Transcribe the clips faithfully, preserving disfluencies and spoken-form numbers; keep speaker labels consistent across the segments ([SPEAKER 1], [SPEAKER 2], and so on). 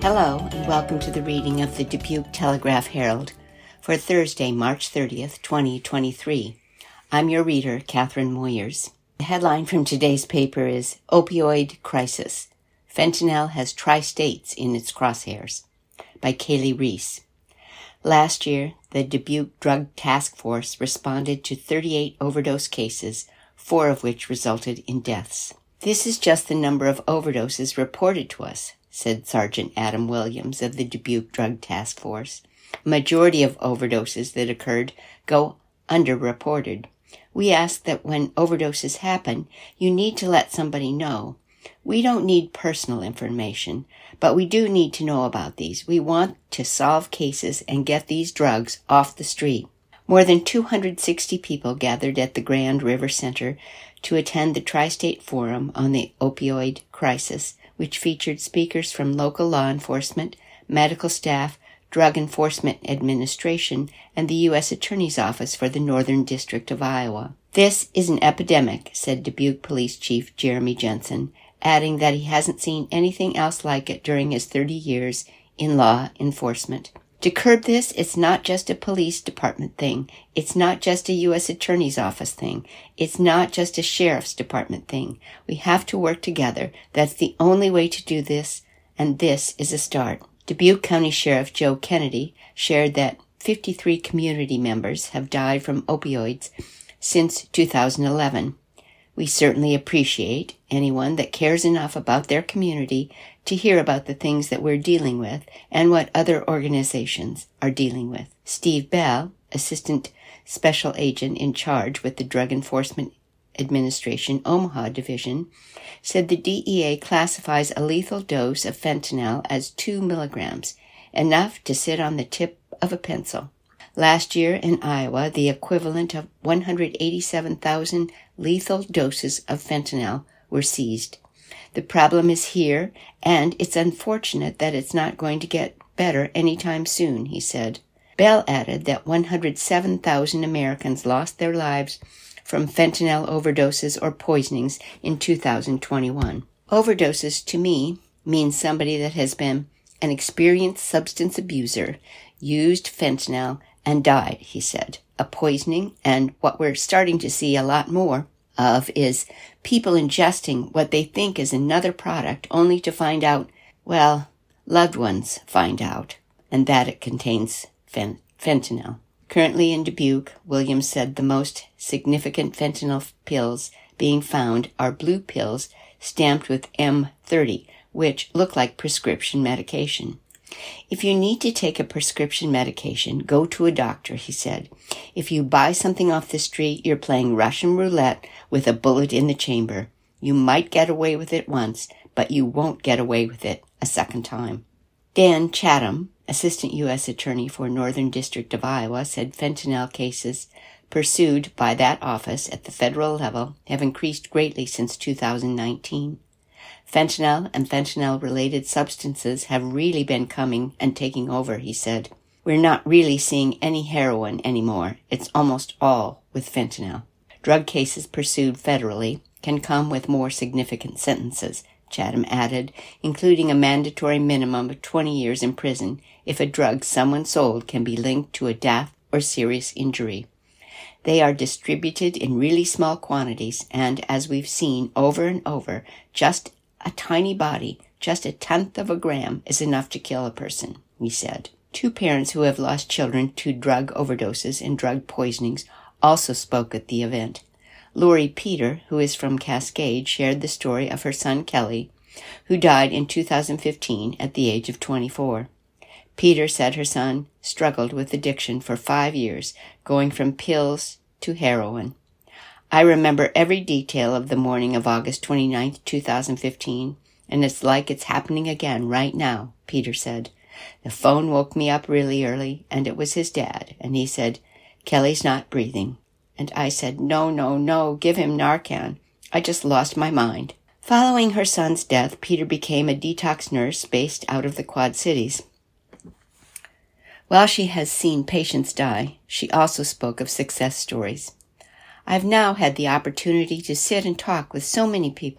[SPEAKER 1] Hello, and welcome to the reading of the Dubuque Telegraph-Herald for Thursday, March thirtieth, twenty twenty-three. I'm your reader, Catherine Moyers. The headline from today's paper is Opioid Crisis. Fentanyl has tri-states in its crosshairs, by Kaylee Reese. Last year, the Dubuque Drug Task Force responded to thirty-eight overdose cases, four of which resulted in deaths. This is just the number of overdoses reported to us, said Sergeant Adam Williams of the Dubuque Drug Task Force. A majority of overdoses that occurred go underreported. We ask that when overdoses happen, you need to let somebody know. We don't need personal information, but we do need to know about these. We want to solve cases and get these drugs off the street. More than two hundred sixty people gathered at the Grand River Center to attend the Tri-State Forum on the Opioid Crisis, which featured speakers from local law enforcement, medical staff, Drug Enforcement Administration, and the U S Attorney's Office for the Northern District of Iowa. This is an epidemic, said Dubuque Police Chief Jeremy Jensen, adding that he hasn't seen anything else like it during his thirty years in law enforcement. To curb this, it's not just a police department thing. It's not just a U S Attorney's Office thing. It's not just a Sheriff's Department thing. We have to work together. That's the only way to do this, and this is a start. Dubuque County Sheriff Joe Kennedy shared that fifty-three community members have died from opioids since two thousand eleven. We certainly appreciate anyone that cares enough about their community to hear about the things that we're dealing with and what other organizations are dealing with. Steve Bell, Assistant Special Agent in charge with the Drug Enforcement Administration Omaha Division, said the D E A classifies a lethal dose of fentanyl as two milligrams, enough to sit on the tip of a pencil. Last year in Iowa, the equivalent of one hundred eighty-seven thousand lethal doses of fentanyl were seized. The problem is here, and it's unfortunate that it's not going to get better anytime soon, he said. Bell added that one hundred seven thousand Americans lost their lives from fentanyl overdoses or poisonings in two thousand twenty-one. Overdoses, to me, means somebody that has been an experienced substance abuser, used fentanyl, and died, he said. A poisoning, and what we're starting to see a lot more of, is people ingesting what they think is another product only to find out, well, loved ones find out, and that it contains fen- fentanyl. Currently in Dubuque, Williams said the most significant fentanyl pills being found are blue pills stamped with M thirty, which look like prescription medication. If you need to take a prescription medication, go to a doctor, he said. If you buy something off the street, you're playing Russian roulette with a bullet in the chamber. You might get away with it once, but you won't get away with it a second time. Dan Chatham, Assistant U S Attorney for Northern District of Iowa, said fentanyl cases pursued by that office at the federal level have increased greatly since two thousand nineteen. Fentanyl and fentanyl-related substances have really been coming and taking over, he said. We're not really seeing any heroin anymore. It's almost all with fentanyl. Drug cases pursued federally can come with more significant sentences, Chatham added, including a mandatory minimum of twenty years in prison if a drug someone sold can be linked to a death or serious injury. They are distributed in really small quantities, and as we've seen over and over, just a tiny body, just a tenth of a gram, is enough to kill a person, he said. Two parents who have lost children to drug overdoses and drug poisonings also spoke at the event. Lori Peter, who is from Cascade, shared the story of her son Kelly, who died in two thousand fifteen at the age of twenty-four. Peter said her son struggled with addiction for five years, going from pills to heroin. I remember every detail of the morning of August twenty-ninth, two thousand fifteen, and it's like it's happening again right now, Peter said. The phone woke me up really early, and it was his dad, and he said, Kelly's not breathing. And I said, no, no, no, give him Narcan. I just lost my mind. Following her son's death, Peter became a detox nurse based out of the Quad Cities. While she has seen patients die, she also spoke of success stories. I've now had the opportunity to sit and talk with so many people,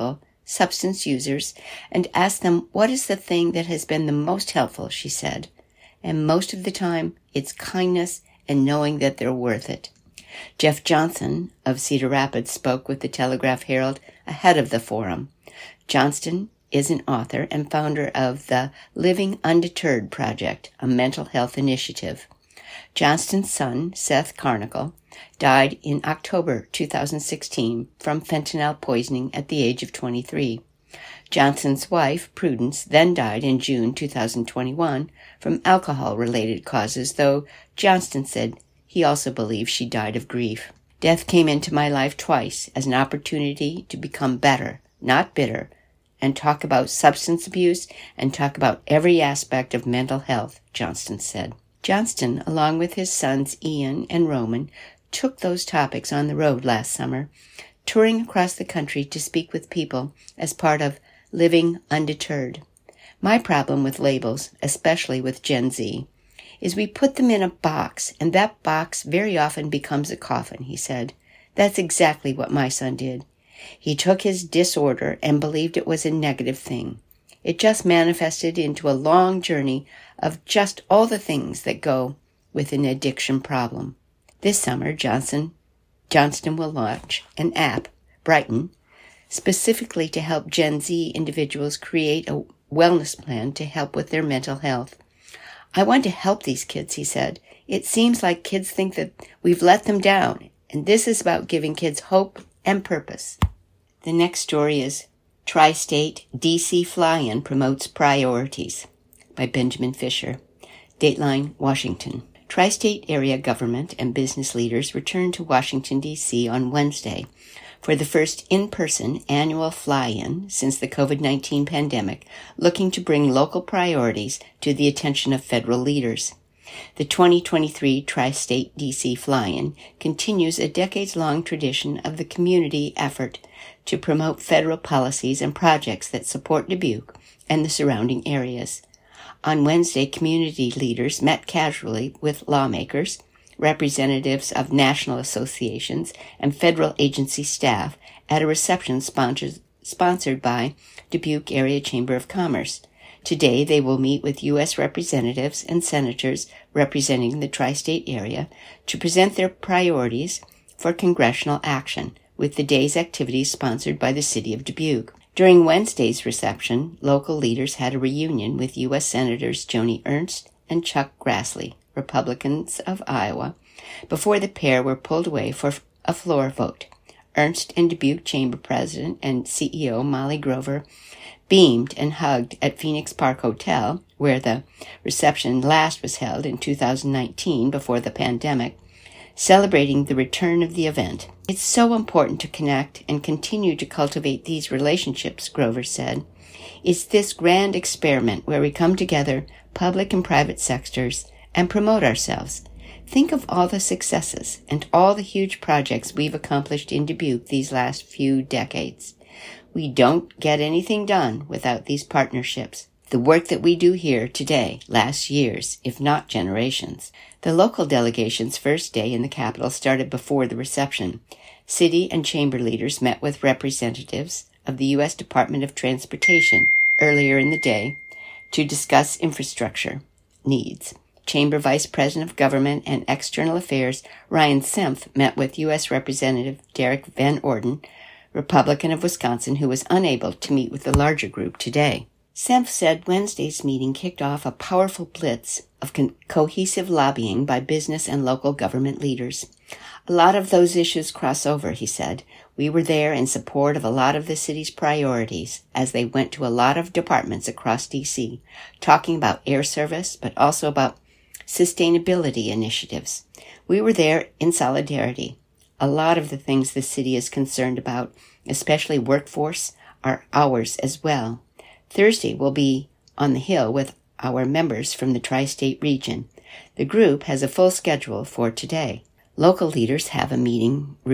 [SPEAKER 1] substance users and ask them what is the thing that has been the most helpful, she said. And most of the time, it's kindness and knowing that they're worth it. Jeff Johnson of Cedar Rapids spoke with the Telegraph-Herald ahead of the forum. Johnston is an author and founder of the Living Undeterred Project, a mental health initiative. Johnston's son, Seth Carnicle, died in October two thousand sixteen from fentanyl poisoning at the age of twenty-three. Johnston's wife, Prudence, then died in June two thousand twenty-one from alcohol-related causes, though Johnston said he also believes she died of grief. Death came into my life twice as an opportunity to become better, not bitter, and talk about substance abuse and talk about every aspect of mental health, Johnston said. Johnston, along with his sons Ian and Roman, took those topics on the road last summer, touring across the country to speak with people as part of Living Undeterred. My problem with labels, especially with Gen Z, is we put them in a box, and that box very often becomes a coffin, he said. That's exactly what my son did. He took his disorder and believed it was a negative thing. It just manifested into a long journey of just all the things that go with an addiction problem. This summer, Johnson, Johnston will launch an app, Brighten, specifically to help Gen Z individuals create a wellness plan to help with their mental health. I want to help these kids, he said. It seems like kids think that we've let them down, and this is about giving kids hope and purpose. The next story is Tri-State D C Fly-In Promotes Priorities by Benjamin Fisher. Dateline, Washington. Tri-State area government and business leaders returned to Washington, D C on Wednesday for the first in-person annual fly-in since the covid nineteen pandemic, looking to bring local priorities to the attention of federal leaders. The twenty twenty-three Tri-State D C Fly-In continues a decades-long tradition of the community effort to promote federal policies and projects that support Dubuque and the surrounding areas. On Wednesday, community leaders met casually with lawmakers, representatives of national associations, and federal agency staff at a reception sponsored, sponsored by Dubuque Area Chamber of Commerce. Today, they will meet with U S representatives and senators representing the tri-state area to present their priorities for congressional action, with the day's activities sponsored by the city of Dubuque. During Wednesday's reception, local leaders had a reunion with U S Senators Joni Ernst and Chuck Grassley, Republicans of Iowa, before the pair were pulled away for a floor vote. Ernst and Dubuque Chamber President and C E O Molly Grover beamed and hugged at Phoenix Park Hotel, where the reception last was held in two thousand nineteen before the pandemic, celebrating the return of the event. It's so important to connect and continue to cultivate these relationships, Grover said. It's this grand experiment where we come together, public and private sectors, and promote ourselves. Think of all the successes and all the huge projects we've accomplished in Dubuque these last few decades. We don't get anything done without these partnerships. The work that we do here today lasts years, if not generations. The local delegation's first day in the Capitol started before the reception. City and chamber leaders met with representatives of the U S Department of Transportation earlier in the day to discuss infrastructure needs. Chamber Vice President of Government and External Affairs Ryan Senft met with U S Representative Derek Van Orden, Republican of Wisconsin, who was unable to meet with the larger group today. Senft said Wednesday's meeting kicked off a powerful blitz of co- cohesive lobbying by business and local government leaders. A lot of those issues cross over, he said. We were there in support of a lot of the city's priorities as they went to a lot of departments across D C, talking about air service, but also about sustainability initiatives. We were there in solidarity. A lot of the things the city is concerned about, especially workforce, are ours as well. Thursday will be on the Hill with our members from the tri-state region. The group has a full schedule for today. Local leaders have a meeting room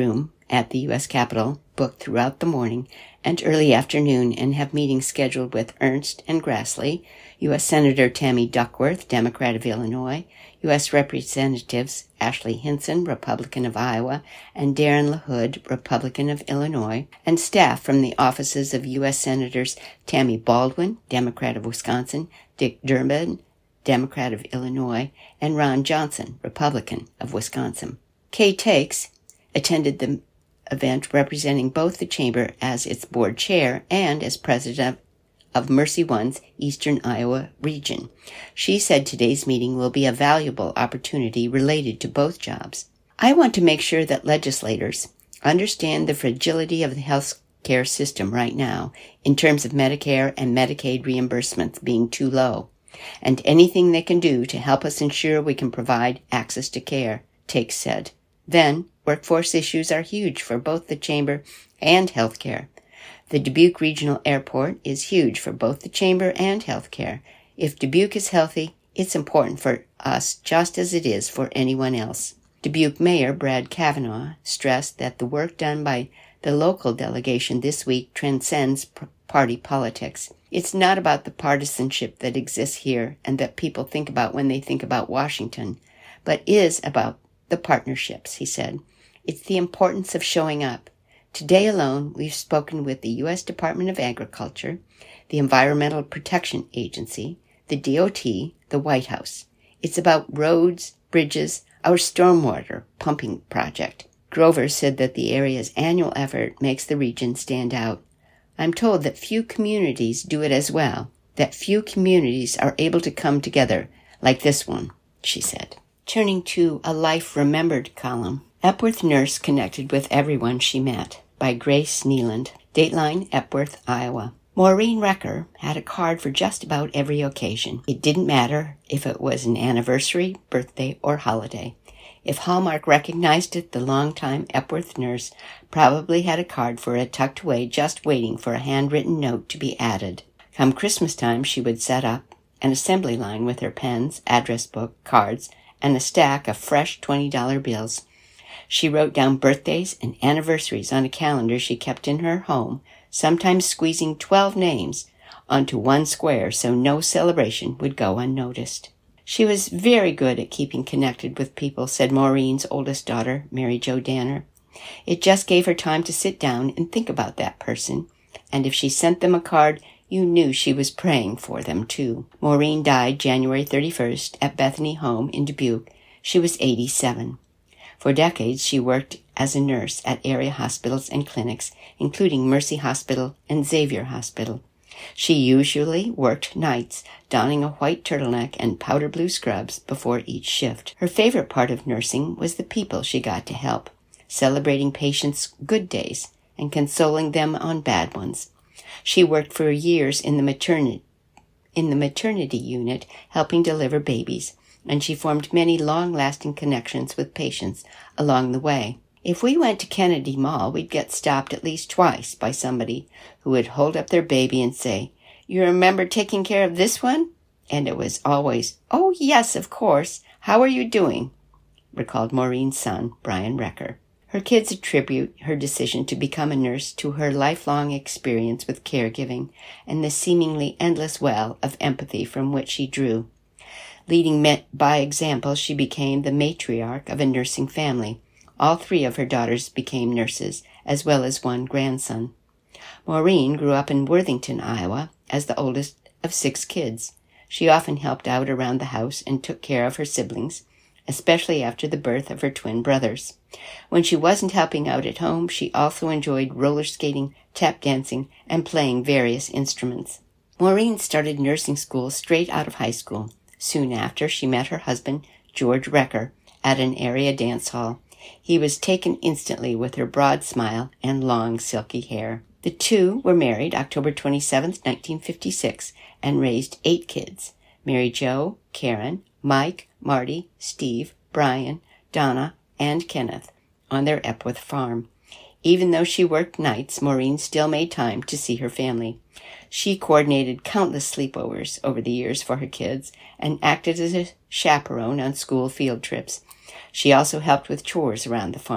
[SPEAKER 1] at the U S Capitol, booked throughout the morning and early afternoon, and have meetings scheduled with Ernst and Grassley, U S Senator Tammy Duckworth, Democrat of Illinois, U S Representatives Ashley Hinson, Republican of Iowa, and Darren LaHood, Republican of Illinois, and staff from the offices of U S Senators Tammy Baldwin, Democrat of Wisconsin, Dick Durbin, Democrat of Illinois, and Ron Johnson, Republican of Wisconsin. Kay Takes attended the event representing both the chamber as its board chair and as president of Mercy One's Eastern Iowa region. She said today's meeting will be a valuable opportunity related to both jobs. I want to make sure that legislators understand the fragility of the health care system right now in terms of Medicare and Medicaid reimbursements being too low, and anything they can do to help us ensure we can provide access to care, Takes said. Then, workforce issues are huge for both the chamber and healthcare. The Dubuque Regional Airport is huge for both the chamber and healthcare. If Dubuque is healthy, it's important for us just as it is for anyone else. Dubuque Mayor Brad Kavanaugh stressed that the work done by the local delegation this week transcends p- party politics. It's not about the partisanship that exists here and that people think about when they think about Washington, but is about the partnerships, he said. It's the importance of showing up. Today alone, we've spoken with the U S Department of Agriculture, the Environmental Protection Agency, the D O T, the White House. It's about roads, bridges, our stormwater pumping project. Grover said that the area's annual effort makes the region stand out. I'm told that few communities do it as well, that few communities are able to come together like this one, she said. Turning to a Life Remembered column, Epworth Nurse Connected with Everyone She Met, by Grace Nealand. Dateline, Epworth, Iowa. Maureen Recker had a card for just about every occasion. It didn't matter if it was an anniversary, birthday, or holiday. If Hallmark recognized it, the longtime Epworth nurse probably had a card for it tucked away, just waiting for a handwritten note to be added. Come Christmas time, she would set up an assembly line with her pens, address book, cards, and a stack of fresh twenty dollar bills. She wrote down birthdays and anniversaries on a calendar she kept in her home, sometimes squeezing twelve names onto one square so no celebration would go unnoticed. She was very good at keeping connected with people, said Maureen's oldest daughter, Mary Jo Danner. It just gave her time to sit down and think about that person, and if she sent them a card, you knew she was praying for them, too. Maureen died January thirty-first at Bethany Home in Dubuque. She was eighty-seven. For decades, she worked as a nurse at area hospitals and clinics, including Mercy Hospital and Xavier Hospital. She usually worked nights, donning a white turtleneck and powder blue scrubs before each shift. Her favorite part of nursing was the people she got to help, celebrating patients' good days and consoling them on bad ones. She worked for years in the maternity, in the maternity unit, helping deliver babies, and she formed many long-lasting connections with patients along the way. If we went to Kennedy Mall, we'd get stopped at least twice by somebody who would hold up their baby and say, "You remember taking care of this one?" And it was always, "Oh, yes, of course. How are you doing?" recalled Maureen's son, Brian Recker. Her kids attribute her decision to become a nurse to her lifelong experience with caregiving and the seemingly endless well of empathy from which she drew. Leading by example, she became the matriarch of a nursing family. All three of her daughters became nurses, as well as one grandson. Maureen grew up in Worthington, Iowa, as the oldest of six kids. She often helped out around the house and took care of her siblings, especially after the birth of her twin brothers. When she wasn't helping out at home, she also enjoyed roller skating, tap dancing, and playing various instruments. Maureen started nursing school straight out of high school. Soon after, she met her husband, George Recker, at an area dance hall. He was taken instantly with her broad smile and long, silky hair. The two were married October twenty-seventh, nineteen fifty-six, and raised eight kids: Mary Jo, Karen, Mike, Marty, Steve, Brian, Donna, and Kenneth, on their Epworth farm. Even though she worked nights, Maureen still made time to see her family. She coordinated countless sleepovers over the years for her kids and acted as a chaperone on school field trips. She also helped with chores around the farm.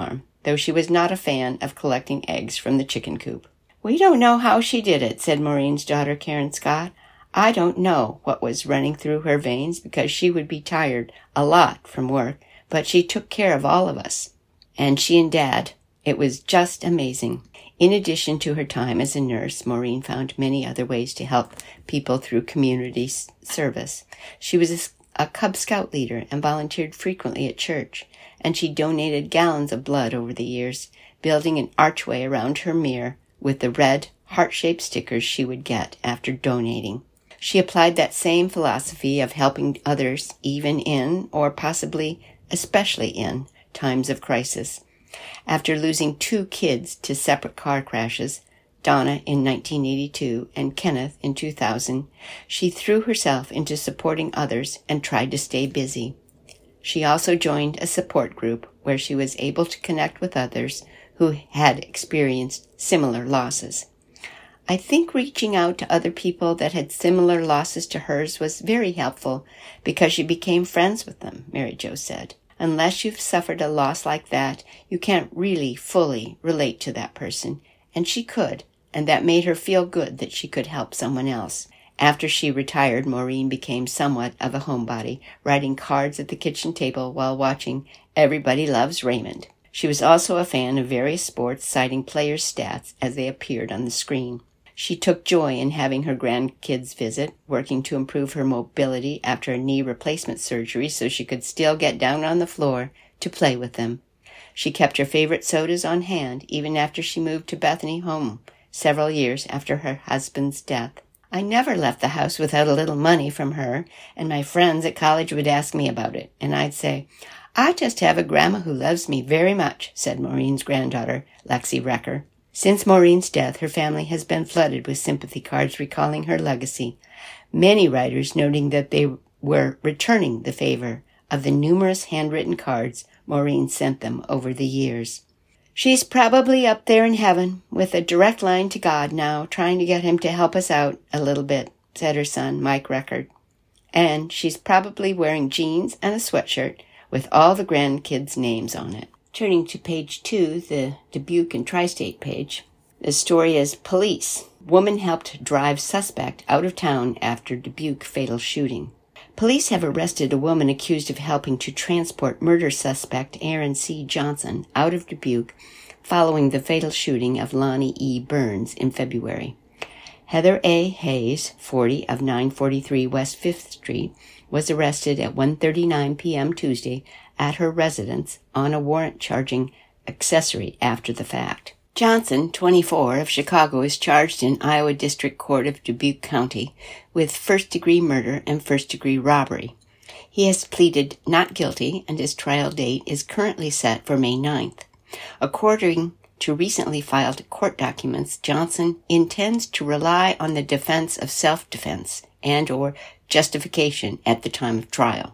[SPEAKER 1] though she was not a fan of collecting eggs from the chicken coop. "We don't know how she did it," said Maureen's daughter, Karen Scott. "I don't know what was running through her veins because she would be tired a lot from work, but she took care of all of us. And she and Dad. It was just amazing." In addition to her time as a nurse, Maureen found many other ways to help people through community service. She was a, a Cub Scout leader and volunteered frequently at church, and she donated gallons of blood over the years, building an archway around her mirror with the red, heart-shaped stickers she would get after donating. She applied that same philosophy of helping others even in, or possibly especially in, times of crisis. After losing two kids to separate car crashes, Donna in nineteen eighty-two and Kenneth in two thousand, she threw herself into supporting others and tried to stay busy. She also joined a support group where she was able to connect with others who had experienced similar losses. "I think reaching out to other people that had similar losses to hers was very helpful because she became friends with them," Mary Jo said. "Unless you've suffered a loss like that, you can't really fully relate to that person." And she could, and that made her feel good that she could help someone else. After she retired, Maureen became somewhat of a homebody, writing cards at the kitchen table while watching Everybody Loves Raymond. She was also a fan of various sports, citing players' stats as they appeared on the screen. She took joy in having her grandkids visit, working to improve her mobility after a knee replacement surgery so she could still get down on the floor to play with them. She kept her favorite sodas on hand even after she moved to Bethany home several years after her husband's death. "I never left the house without a little money from her, and my friends at college would ask me about it, and I'd say, 'I just have a grandma who loves me very much,'" said Maureen's granddaughter, Lexi Recker. Since Maureen's death, her family has been flooded with sympathy cards recalling her legacy, many writers noting that they were returning the favor of the numerous handwritten cards Maureen sent them over the years. "She's probably up there in heaven with a direct line to God now, trying to get him to help us out a little bit," said her son, Mike Record. "And she's probably wearing jeans and a sweatshirt with all the grandkids' names on it." Turning to page two, the Dubuque and Tri-State page, the story is Police. Woman helped drive suspect out of town after Dubuque fatal shooting. Police have arrested a woman accused of helping to transport murder suspect Aaron C. Johnson out of Dubuque following the fatal shooting of Lonnie E. Burns in February. Heather A. Hayes, forty, of nine forty-three West Fifth Street, was arrested at one thirty-nine p.m. Tuesday at her residence on a warrant charging accessory after the fact. Johnson, twenty-four, of Chicago, is charged in Iowa District Court of Dubuque County with first-degree murder and first-degree robbery. He has pleaded not guilty, and his trial date is currently set for May ninth. According to recently filed court documents, Johnson intends to rely on the defense of self-defense and or justification at the time of trial.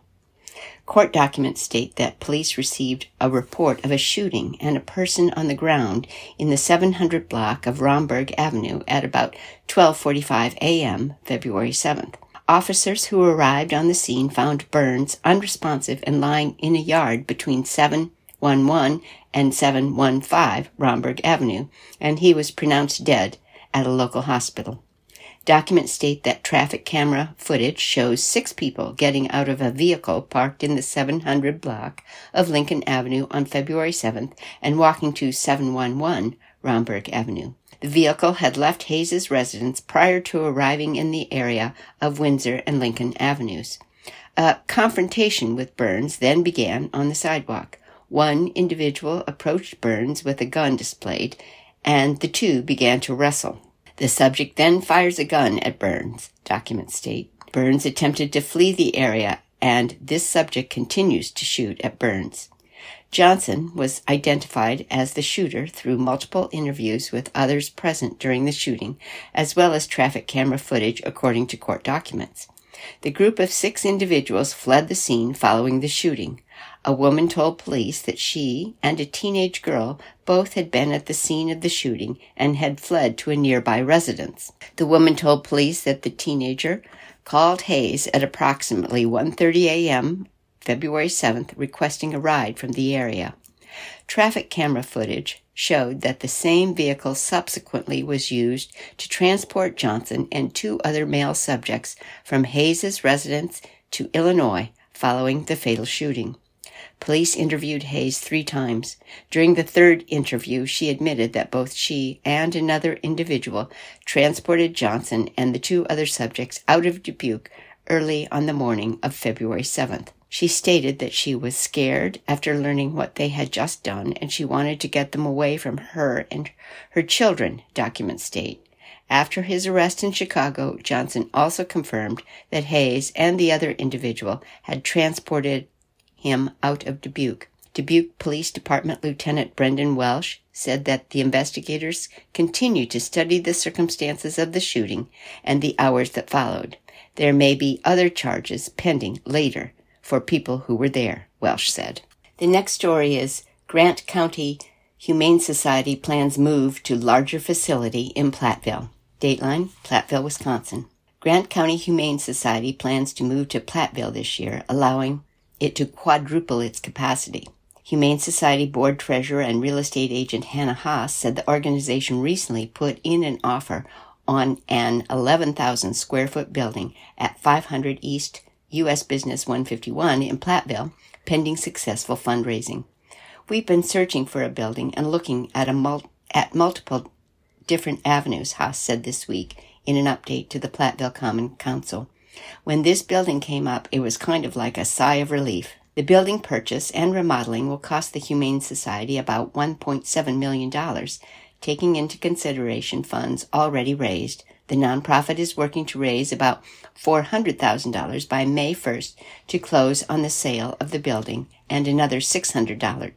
[SPEAKER 1] Court documents state that police received a report of a shooting and a person on the ground in the seven hundred block of Romberg Avenue at about twelve forty-five a.m. February seventh. Officers who arrived on the scene found Burns unresponsive and lying in a yard between seven one one and seven one five Romberg Avenue, and he was pronounced dead at a local hospital. Documents state that traffic camera footage shows six people getting out of a vehicle parked in the seven hundred block of Lincoln Avenue on February seventh and walking to seven one one Romberg Avenue. The vehicle had left Hayes' residence prior to arriving in the area of Windsor and Lincoln Avenues. A confrontation with Burns then began on the sidewalk. One individual approached Burns with a gun displayed, and the two began to wrestle. The subject then fires a gun at Burns, documents state. Burns attempted to flee the area, and this subject continues to shoot at Burns. Johnson was identified as the shooter through multiple interviews with others present during the shooting, as well as traffic camera footage, according to court documents. The group of six individuals fled the scene following the shooting. A woman told police that she and a teenage girl both had been at the scene of the shooting and had fled to a nearby residence. The woman told police that the teenager called Hayes at approximately one thirty a.m. February seventh, requesting a ride from the area. Traffic camera footage showed that the same vehicle subsequently was used to transport Johnson and two other male subjects from Hayes' residence to Illinois following the fatal shooting. Police interviewed Hayes three times. During the third interview, she admitted that both she and another individual transported Johnson and the two other subjects out of Dubuque early on the morning of February seventh. She stated that she was scared after learning what they had just done, and she wanted to get them away from her and her children, documents state. After his arrest in Chicago, Johnson also confirmed that Hayes and the other individual had transported him out of Dubuque. Dubuque Police Department Lieutenant Brendan Welsh said that the investigators continue to study the circumstances of the shooting and the hours that followed. There may be other charges pending later for people who were there, Welsh said. The next story is Grant County Humane Society plans move to larger facility in Platteville. Dateline, Platteville, Wisconsin. Grant County Humane Society plans to move to Platteville this year, allowing it to quadruple its capacity. Humane Society Board Treasurer and real estate agent Hannah Haas said the organization recently put in an offer on an eleven thousand square foot building at five hundred East U S Business one fifty-one in Platteville, pending successful fundraising. We've been searching for a building and looking at a mul- at multiple different avenues, Haas said this week in an update to the Platteville Common Council. When this building came up, it was kind of like a sigh of relief. The building purchase and remodeling will cost the Humane Society about one point seven million dollars, taking into consideration funds already raised. The nonprofit is working to raise about four hundred thousand dollars by May first to close on the sale of the building and another six hundred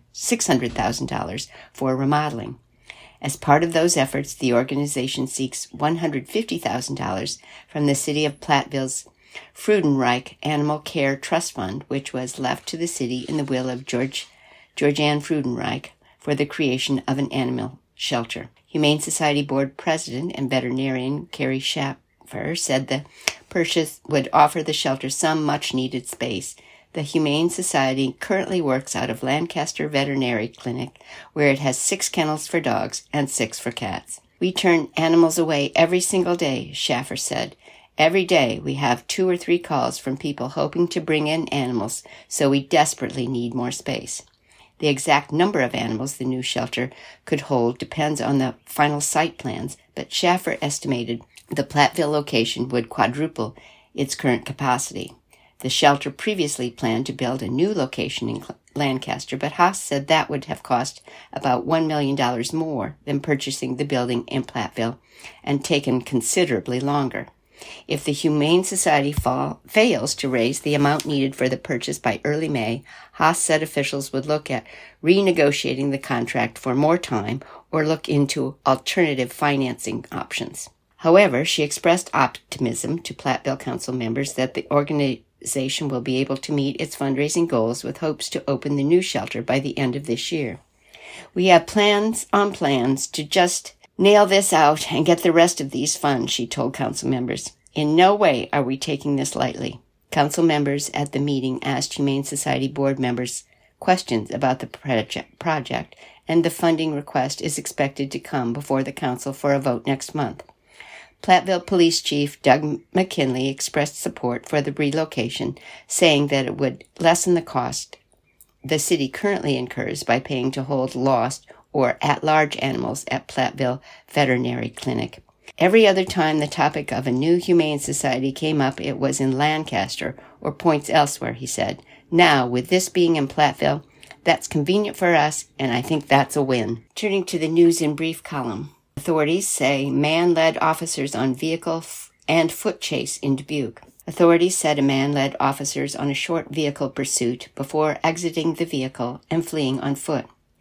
[SPEAKER 1] thousand dollars for remodeling. As part of those efforts, the organization seeks one hundred fifty thousand dollars from the City of Platteville's Freudenreich Animal Care Trust Fund, which was left to the city in the will of George Georgianne Freudenreich for the creation of an animal shelter. Humane Society Board President and veterinarian Carrie Schaffer said the purchase would offer the shelter some much-needed space. The Humane Society currently works out of Lancaster Veterinary Clinic, where it has six kennels for dogs and six for cats. We turn animals away every single day, Schaffer said. Every day we have two or three calls from people hoping to bring in animals, so we desperately need more space. The exact number of animals the new shelter could hold depends on the final site plans, but Schaffer estimated the Platteville location would quadruple its current capacity. The shelter previously planned to build a new location in Lancaster, but Haas said that would have cost about one million dollars more than purchasing the building in Platteville and taken considerably longer. If the Humane Society fall, fails to raise the amount needed for the purchase by early May, Haas said officials would look at renegotiating the contract for more time or look into alternative financing options. However, she expressed optimism to Platteville Council members that the organization will be able to meet its fundraising goals with hopes to open the new shelter by the end of this year. We have plans on plans to just nail this out and get the rest of these funds, she told council members. In no way are we taking this lightly. Council members at the meeting asked Humane Society board members questions about the project, project, and the funding request is expected to come before the council for a vote next month. Platteville Police Chief Doug McKinley expressed support for the relocation, saying that it would lessen the cost the city currently incurs by paying to hold lost or at-large animals at Platteville Veterinary Clinic. Every other time the topic of a new Humane Society came up, it was in Lancaster or points elsewhere, he said. Now, with this being in Platteville, that's convenient for us, and I think that's a win. Turning to the News in Brief column. Authorities say man led officers on vehicle f- and foot chase in Dubuque. Authorities said a man led officers on a short vehicle pursuit before exiting the vehicle and fleeing on foot.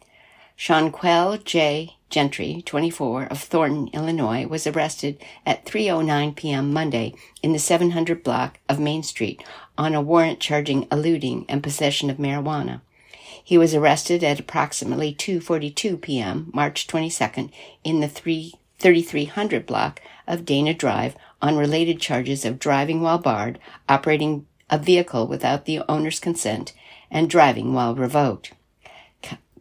[SPEAKER 1] Shawnquell J. Gentry, twenty-four, of Thornton, Illinois, was arrested at three oh nine p.m. Monday in the seven hundred block of Main Street on a warrant charging eluding and possession of marijuana. He was arrested at approximately two forty-two p.m. March twenty-second in the thirty-three hundred block of Dana Drive on related charges of driving while barred, operating a vehicle without the owner's consent, and driving while revoked.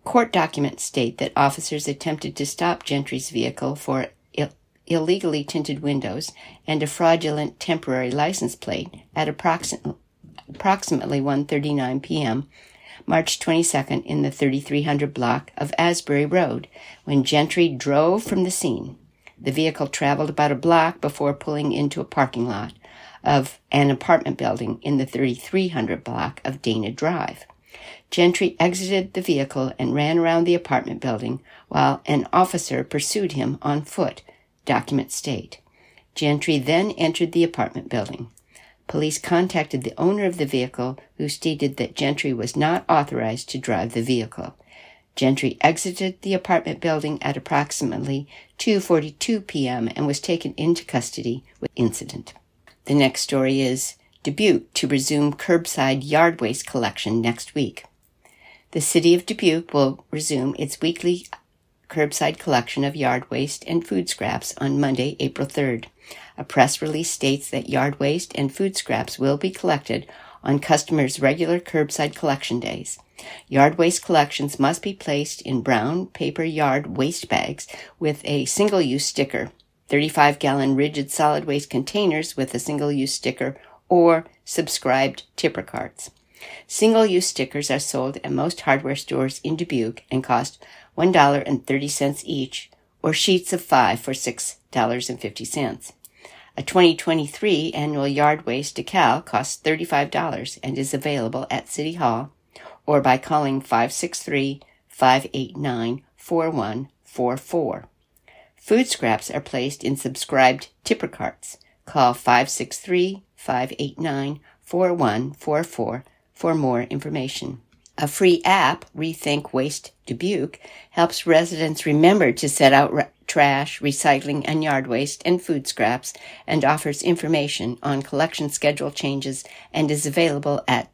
[SPEAKER 1] Court documents state that officers attempted to stop Gentry's vehicle for Ill- illegally tinted windows and a fraudulent temporary license plate at approximately approximately one thirty-nine p.m. March twenty-second in the thirty-three hundred block of Asbury Road when Gentry drove from the scene. The vehicle traveled about a block before pulling into a parking lot of an apartment building in the thirty-three hundred block of Dana Drive. Gentry exited the vehicle and ran around the apartment building while an officer pursued him on foot, documents state. Gentry then entered the apartment building. Police contacted the owner of the vehicle, who stated that Gentry was not authorized to drive the vehicle. Gentry exited the apartment building at approximately two forty-two p.m. and was taken into custody with incident. The next story is Dubuque to resume curbside yard waste collection next week. The city of Dubuque will resume its weekly curbside collection of yard waste and food scraps on Monday, April third. A press release states that yard waste and food scraps will be collected on customers' regular curbside collection days. Yard waste collections must be placed in brown paper yard waste bags with a single-use sticker, thirty-five gallon rigid solid waste containers with a single-use sticker, or subscribed tipper carts. Single-use stickers are sold at most hardware stores in Dubuque and cost one dollar and thirty cents each, or sheets of five for six dollars and fifty cents. A twenty twenty-three annual yard waste decal costs thirty-five dollars and is available at City Hall or by calling five six three, five eight nine, four one four four. Food scraps are placed in subscribed tipper carts. Call five six three, five eight nine, four one four four for more information. A free app, Rethink Waste Dubuque, helps residents remember to set out re- trash, recycling, and yard waste and food scraps, and offers information on collection schedule changes and is available at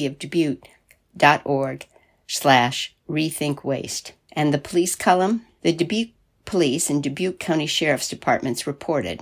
[SPEAKER 1] cityofdubuque.org slash rethink waste. And the police column, the Dubuque Police and Dubuque County Sheriff's Departments reported.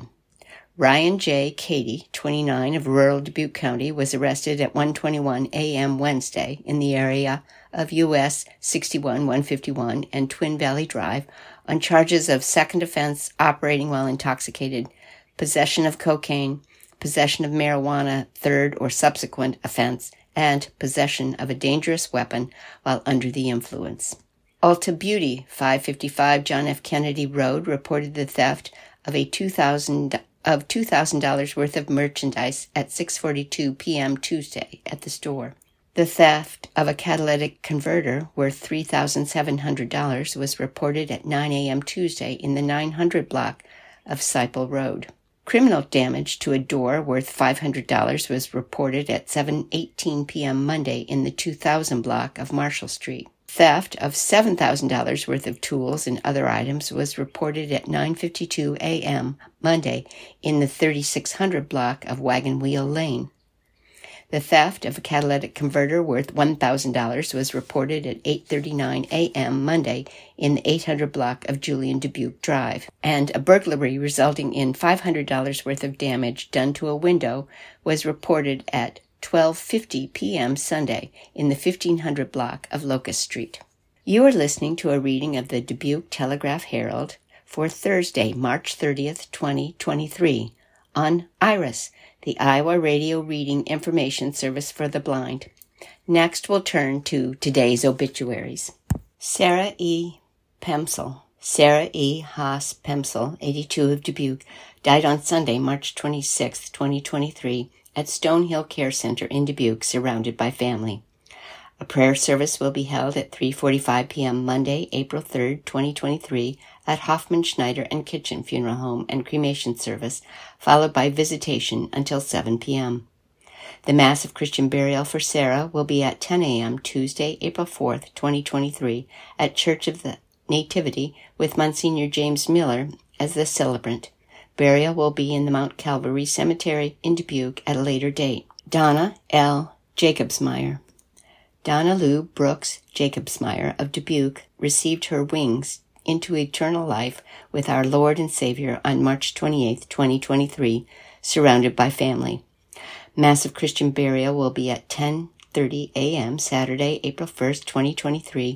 [SPEAKER 1] Ryan J. Cady, twenty-nine, of rural Dubuque County, was arrested at one twenty-one a.m. Wednesday in the area of U S sixty-one one fifty-one and Twin Valley Drive on charges of second offense operating while intoxicated, possession of cocaine, possession of marijuana, third or subsequent offense, and possession of a dangerous weapon while under the influence. Ulta Beauty, five fifty-five John F. Kennedy Road, reported the theft of a two thousand of two thousand dollars worth of merchandise at six forty-two p.m. Tuesday at the store. The theft of a catalytic converter worth three thousand seven hundred dollars was reported at nine a.m. Tuesday in the nine hundred block of Seiple Road. Criminal damage to a door worth five hundred dollars was reported at seven eighteen p.m. Monday in the two thousand block of Marshall Street. Theft of seven thousand dollars worth of tools and other items was reported at nine fifty-two a.m. Monday in the thirty-six hundred block of Wagon Wheel Lane. The theft of a catalytic converter worth one thousand dollars was reported at eight thirty-nine a.m. Monday in the eight hundred block of Julian Dubuque Drive. And a burglary resulting in five hundred dollars worth of damage done to a window was reported at twelve fifty p.m. Sunday in the fifteen hundred block of Locust Street. You are listening to a reading of the Dubuque Telegraph-Herald for Thursday, March thirtieth, twenty twenty-three, on IRIS, the Iowa Radio Reading Information Service for the Blind. Next, we'll turn to today's obituaries. Sarah E. Pemsel. Sarah E. Haas Pemsel, eighty-two, of Dubuque, died on Sunday, March twenty-sixth, twenty twenty-three, at Stonehill Care Center in Dubuque, surrounded by family. A prayer service will be held at three forty-five p.m. Monday, April third, twenty twenty-three, at Hoffman Schneider and Kitchen Funeral Home and Cremation Service, followed by visitation until seven p.m. The Mass of Christian Burial for Sarah will be at ten a.m. Tuesday, April fourth, twenty twenty-three, at Church of the Nativity with Monsignor James Miller as the celebrant. Burial will be in the Mount Calvary Cemetery in Dubuque at a later date. Donna L. Jacobsmeyer. Donna Lou Brooks Jacobsmeyer of Dubuque received her wings into eternal life with our Lord and Savior on March twenty-eighth, twenty twenty-three, surrounded by family. Mass of Christian Burial will be at ten thirty a.m. Saturday, April first, twenty twenty-three,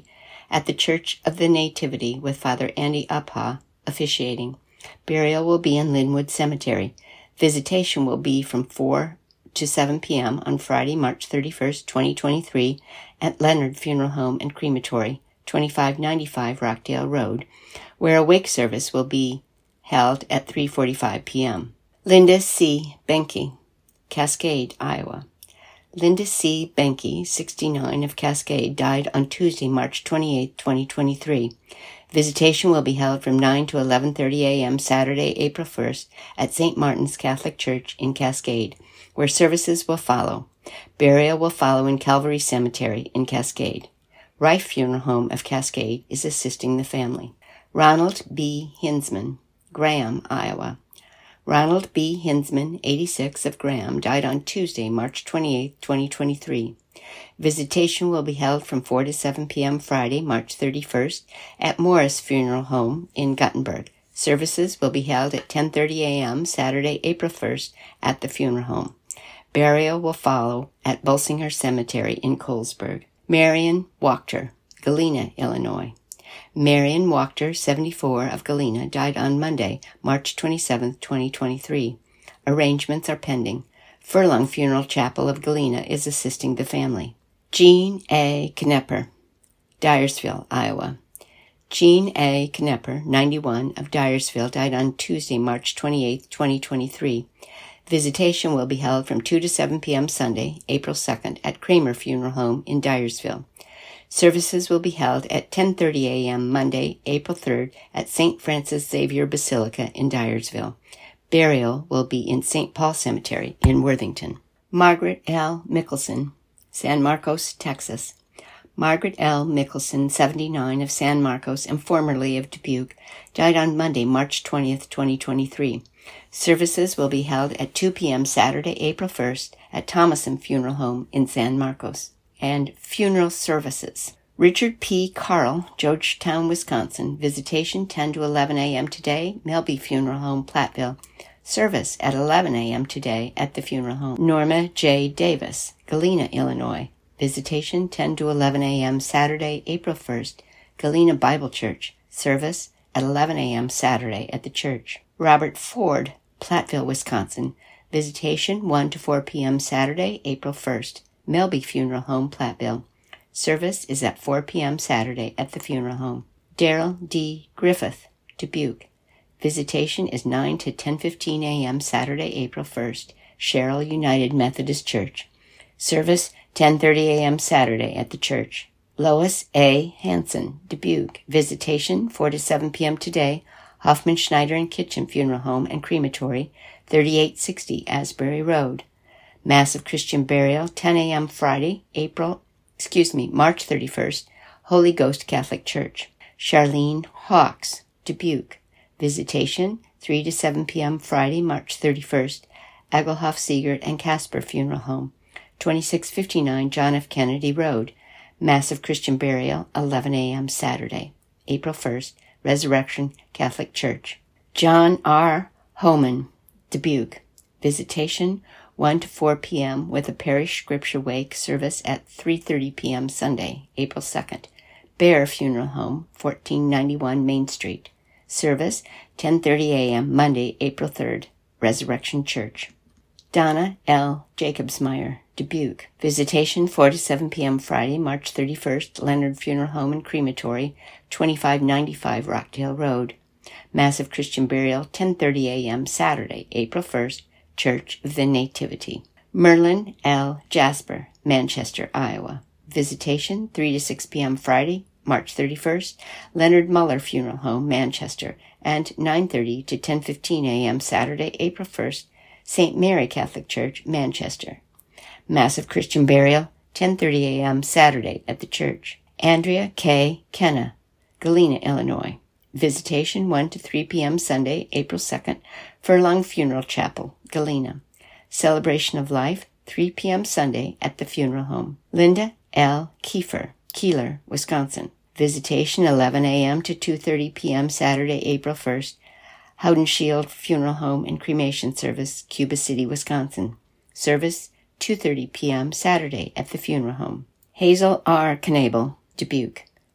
[SPEAKER 1] at the Church of the Nativity with Father Andy Upha officiating. Burial will be in Linwood Cemetery. Visitation will be from four to seven p.m. on Friday, March thirty-first, twenty twenty-three at Leonard Funeral Home and Crematory, twenty-five ninety-five Rockdale Road, where a wake service will be held at three forty-five p.m. Linda C. Benke, Cascade, Iowa. Linda C. Benke, sixty-nine, of Cascade, died on Tuesday, March twenty-eighth, twenty twenty-three. Visitation will be held from nine to eleven thirty a.m. Saturday, April first at Saint Martin's Catholic Church in Cascade, where services will follow. Burial will follow in Calvary Cemetery in Cascade. Rife Funeral Home of Cascade is assisting the family. Ronald B. Hinsman, Graham, Iowa. Ronald B. Hinsman, eighty-six, of Graham, died on Tuesday, March twenty-eighth, twenty twenty-three. Visitation will be held from four to seven p.m. Friday, March thirty-first, at Morris Funeral Home in Guttenberg. Services will be held at ten thirty a.m. Saturday, April first, at the funeral home. Burial will follow at Bolsinger Cemetery in Colesburg. Marion Wachter, Galena, Illinois. Marion Wachter, seventy-four, of Galena, died on Monday, March twenty-seventh, twenty twenty-three. Arrangements are pending. Furlong Funeral Chapel of Galena is assisting the family. Jean A. Knepper, Dyersville, Iowa. Jean A. Knepper, ninety-one, of Dyersville, died on Tuesday, March twenty-eighth, twenty twenty-three. Visitation will be held from two to seven p.m. Sunday, April second, at Kramer Funeral Home in Dyersville. Services will be held at ten thirty a.m. Monday, April third, at Saint Francis Xavier Basilica in Dyersville. Burial will be in Saint Paul Cemetery in Worthington. Margaret L. Mickelson, San Marcos, Texas. Margaret L. Mickelson, seventy-nine, of San Marcos and formerly of Dubuque, died on Monday, March twentieth, twenty twenty-three. Services will be held at two p.m. Saturday, April first, at Thomason Funeral Home in San Marcos. And funeral services. Richard P. Carl, Georgetown, Wisconsin. Visitation ten to eleven a.m. today, Melby Funeral Home, Platteville. Service at eleven a.m. today at the funeral home. Norma J. Davis, Galena, Illinois. Visitation ten to eleven a.m. Saturday, April first, Galena Bible Church. Service at eleven a.m. Saturday at the church. Robert Ford, Platteville, Wisconsin. Visitation one to four p.m. Saturday, April first. Melby Funeral Home, Platteville. Service is at four p.m. Saturday at the funeral home. Darrell D. Griffith, Dubuque. Visitation is nine to ten fifteen a.m. Saturday, April first. Sherrill United Methodist Church. Service ten thirty a.m. Saturday at the church. Lois A. Hansen, Dubuque. Visitation four to seven p.m. today. Hoffman Schneider and Kitchen Funeral Home and Crematory, thirty-eight sixty Asbury Road. Mass of Christian Burial, ten a.m. Friday, April, excuse me, March thirty-first, Holy Ghost Catholic Church. Charlene Hawks, Dubuque. Visitation, three to seven p.m. Friday, March thirty-first, Egelhoff, Siegert, and Casper Funeral Home, twenty-six fifty-nine John F. Kennedy Road. Mass of Christian Burial, eleven a.m. Saturday, April first, Resurrection Catholic Church. John R. Homan, Dubuque. Visitation, one to four p.m. with a parish scripture wake service at three thirty p.m. Sunday, April second. Bear Funeral Home, fourteen ninety-one Main Street. Service, ten thirty a.m. Monday, April third, Resurrection Church. Donna L. Jacobsmeyer, Dubuque. Visitation, four to seven p.m. Friday, March thirty-first, Leonard Funeral Home and Crematory, twenty-five ninety-five Rockdale Road. Mass of Christian Burial, ten thirty a.m. Saturday, April first, Church of the Nativity. Merlin L. Jasper, Manchester, Iowa. Visitation, three to six p.m. Friday, March thirty-first, Leonard Muller Funeral Home, Manchester, and nine thirty to ten fifteen a.m. Saturday, April first, Saint Mary Catholic Church, Manchester. Mass of Christian Burial, ten thirty a.m. Saturday at the church. Andrea K. Kenna, Galena, Illinois. Visitation one to three p.m. Sunday, April second, Furlong Funeral Chapel, Galena. Celebration of Life, three p.m. Sunday at the funeral home. Linda L. Kiefer, Keeler, Wisconsin. Visitation eleven a.m. to two thirty p.m. Saturday, April first, Howdenshield Funeral Home and Cremation Service, Cuba City, Wisconsin. Service two thirty p.m. Saturday at the funeral home. Hazel R. Knabel, Dubuque.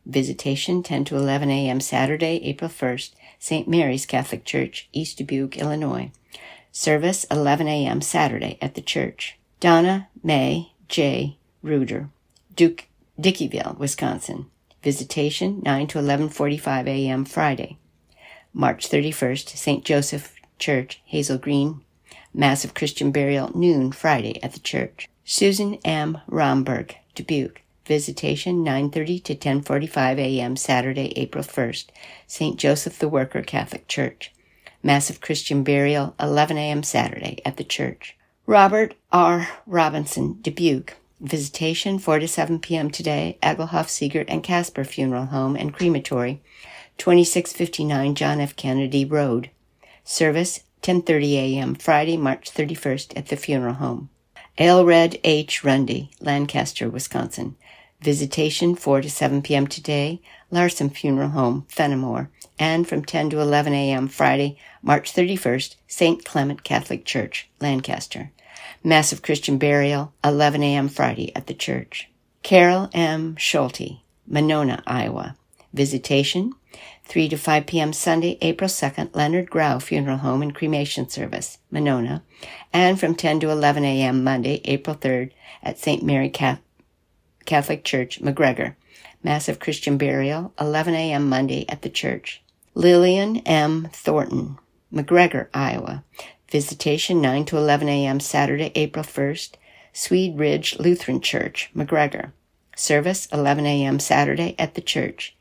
[SPEAKER 1] Visitation ten to eleven a.m. Saturday, April first, Saint Mary's Catholic Church, East Dubuque, Illinois. Service eleven a.m. Saturday at the church. Donna May J. Ruder, Duke, Dickeyville, Wisconsin. Visitation nine to eleven forty-five a.m. Friday. March thirty-first, Saint Joseph Church, Hazel Green. Mass of Christian Burial, noon Friday at the church. Susan M. Romberg, Dubuque. Visitation nine thirty to ten forty-five a.m. Saturday, April first, Saint Joseph the Worker Catholic Church. Mass of Christian Burial, eleven a.m. Saturday at the church. Robert R. Robinson, Dubuque. Visitation four to seven p.m. today, Agelhoff, Siegert, and Casper Funeral Home and Crematory, twenty-six fifty-nine John F. Kennedy Road. Service ten thirty a.m. Friday, March thirty-first at the funeral home. Ailred H. Rundy, Lancaster, Wisconsin. Visitation four to seven p.m. today, Larson Funeral Home, Fenimore, and from ten to eleven a.m. Friday, March thirty-first, Saint Clement Catholic Church, Lancaster. Mass of Christian Burial, eleven a.m. Friday at the church. Carol M. Schulte, Monona, Iowa. Visitation three to five p.m. Sunday, April second, Leonard Grau Funeral Home and Cremation Service, Monona, and from ten to eleven a.m. Monday, April third, at Saint Mary Catholic Church, McGregor. Mass of Christian Burial, eleven a.m. Monday at the church. Lillian M. Thornton, McGregor, Iowa. Visitation nine to eleven a.m. Saturday, April first, Swede Ridge Lutheran Church, McGregor. Service eleven a.m. Saturday at the church.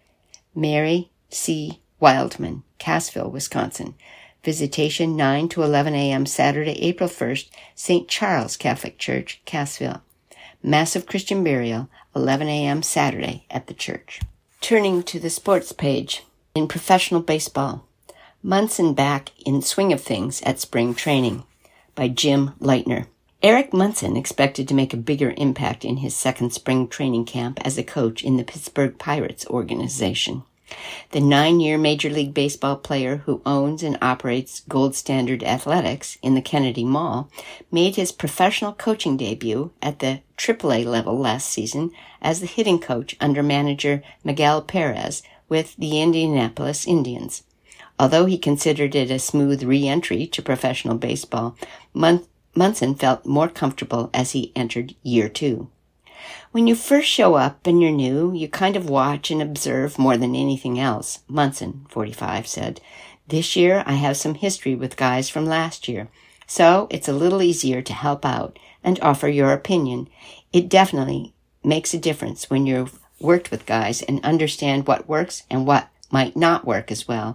[SPEAKER 1] Mary C. Wildman, Cassville, Wisconsin. Visitation nine to eleven a.m. Saturday, April first, Saint Charles Catholic Church, Cassville. Mass of Christian Burial, eleven a.m. Saturday at the church. Turning to the sports page. In professional baseball, Munson back in swing of things at spring training by Jim Leitner. Eric Munson expected to make a bigger impact in his second spring training camp as a coach in the Pittsburgh Pirates organization. The nine-year Major League Baseball player who owns and operates Gold Standard Athletics in the Kennedy Mall made his professional coaching debut at the triple A level last season as the hitting coach under manager Miguel Perez with the Indianapolis Indians. Although he considered it a smooth re-entry to professional baseball, Mun- Munson felt more comfortable as he entered year two. When you first show up and you're new, you kind of watch and observe more than anything else, Munson, forty-five, said. This year I have some history with guys from last year, so it's a little easier to help out and offer your opinion. It definitely makes a difference when you've worked with guys and understand what works and what might not work as well.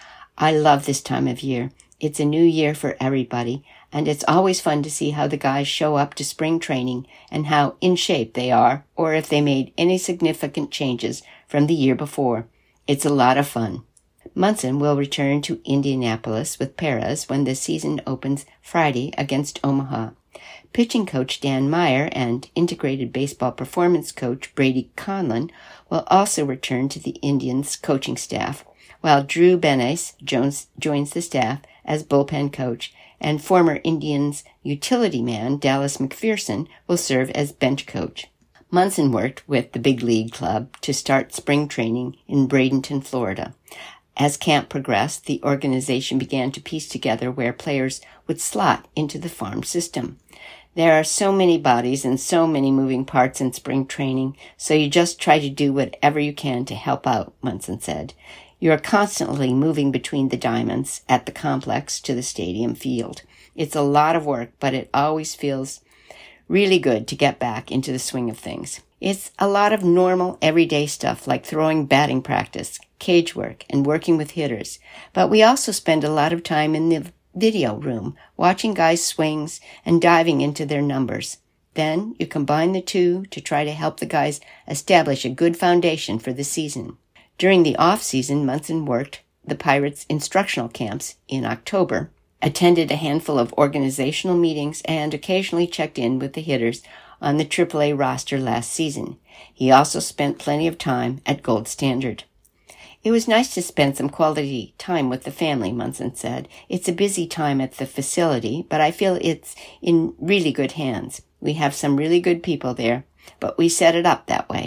[SPEAKER 1] I love this time of year. It's a new year for everybody, and it's always fun to see how the guys show up to spring training and how in shape they are, or if they made any significant changes from the year before. It's a lot of fun. Munson will return to Indianapolis with Perez when the season opens Friday against Omaha. Pitching coach Dan Meyer and integrated baseball performance coach Brady Conlon will also return to the Indians' coaching staff, while Drew Benes Jones joins the staff as bullpen coach, and former Indians utility man Dallas McPherson will serve as bench coach. Munson worked with the Big League Club to start spring training in Bradenton, Florida. As camp progressed, the organization began to piece together where players would slot into the farm system. There are so many bodies and so many moving parts in spring training, so you just try to do whatever you can to help out, Munson said. You are constantly moving between the diamonds at the complex to the stadium field. It's a lot of work, but it always feels really good to get back into the swing of things. It's a lot of normal, everyday stuff like throwing batting practice, cage work, and working with hitters. But we also spend a lot of time in the video room, watching guys' swings and diving into their numbers. Then you combine the two to try to help the guys establish a good foundation for the season. During the off-season, Munson worked the Pirates' instructional camps in October, attended a handful of organizational meetings, and occasionally checked in with the hitters on the triple A roster last season. He also spent plenty of time at Gold Standard. It was nice to spend some quality time with the family, Munson said. It's a busy time at the facility, but I feel it's in really good hands. We have some really good people there, but we set it up that way.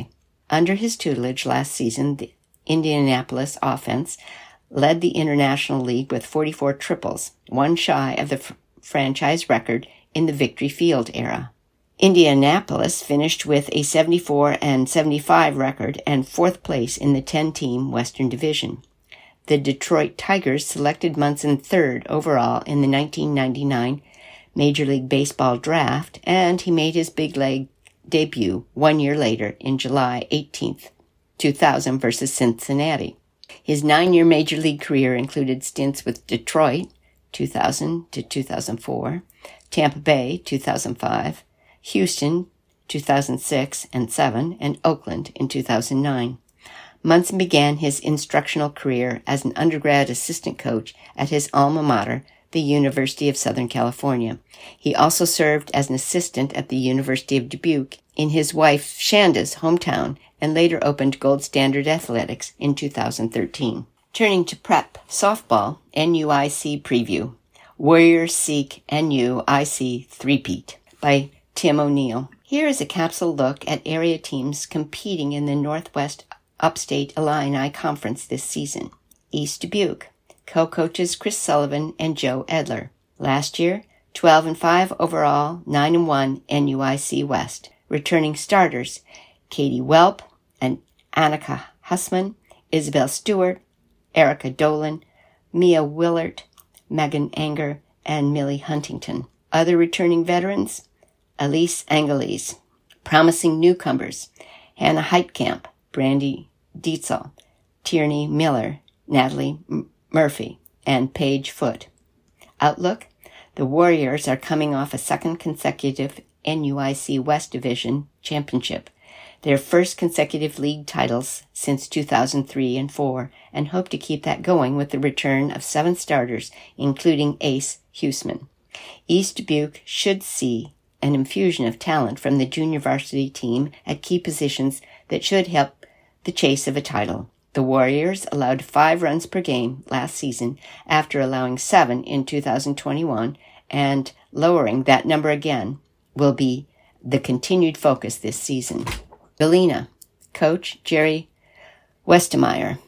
[SPEAKER 1] Under his tutelage last season, the Indianapolis offense led the International League with forty-four triples, one shy of the f- franchise record in the Victory Field era. Indianapolis finished with a seventy-four and seventy-five record and fourth place in the ten-team Western Division. The Detroit Tigers selected Munson third overall in the nineteen ninety-nine Major League Baseball draft, and he made his big league debut one year later in July eighteenth, two thousand versus Cincinnati. His nine-year Major League career included stints with Detroit, two thousand to two thousand four, Tampa Bay, two thousand five, Houston, two thousand six and seven, and Oakland in two thousand nine. Munson began his instructional career as an undergrad assistant coach at his alma mater, the University of Southern California. He also served as an assistant at the University of Dubuque in his wife Shanda's hometown and later opened Gold Standard Athletics in two thousand thirteen. Turning to prep softball, N U I C preview. Warriors seek N U I C three-peat by Tim O'Neill. Here is a capsule look at area teams competing in the Northwest Upstate Illini Conference this season. East Dubuque. Co-coaches Chris Sullivan and Joe Edler. Last year, twelve and five overall, nine and one N U I C West. Returning starters, Katie Welp and Annika Hussman, Isabel Stewart, Erica Dolan, Mia Willert, Megan Anger, and Millie Huntington. Other returning veterans, Elise Angeles. Promising newcomers, Hannah Heitkamp, Brandy Dietzel, Tierney Miller, Natalie M- Murphy, and Paige Foote. Outlook, the Warriors are coming off a second consecutive N U I C West Division championship, their first consecutive league titles since two thousand three and four, and hope to keep that going with the return of seven starters, including ace Huseman. East Dubuque should see an infusion of talent from the junior varsity team at key positions that should help the chase of a title. The Warriors allowed five runs per game last season after allowing seven in two thousand twenty-one, and lowering that number again will be the continued focus this season. Galena, coach Jerry Westemeyer.